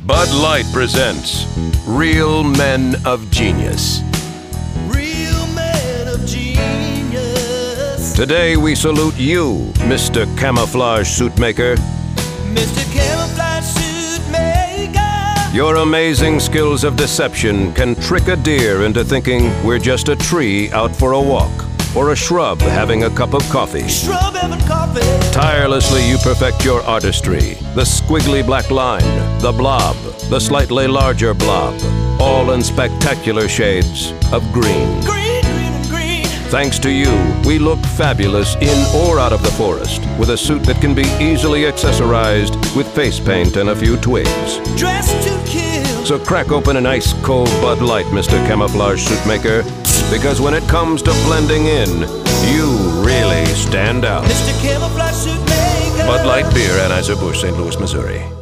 Bud Light presents Real Men of Genius. Real men of genius. Today we salute you, Mr. Camouflage Suit Maker. Mr. Camouflage Suit Maker. Your amazing skills of deception can trick a deer into thinking we're just a tree out for a walk, or a shrub having a cup of coffee. Shrub having coffee. Tirelessly you perfect your artistry. The squiggly black line, the blob, the slightly larger blob, all in spectacular shades of green. Green, green, and green. Thanks to you, we look fabulous in or out of the forest, with a suit that can be easily accessorized with face paint and a few twigs. Dressed to kill. So crack open an ice-cold Bud Light, Mr. Camouflage Suit Maker, because when it comes to blending in, you really stand out. Mr. Camouflage Suit Maker. Bud Light Beer, Anheuser-Busch, St. Louis, Missouri.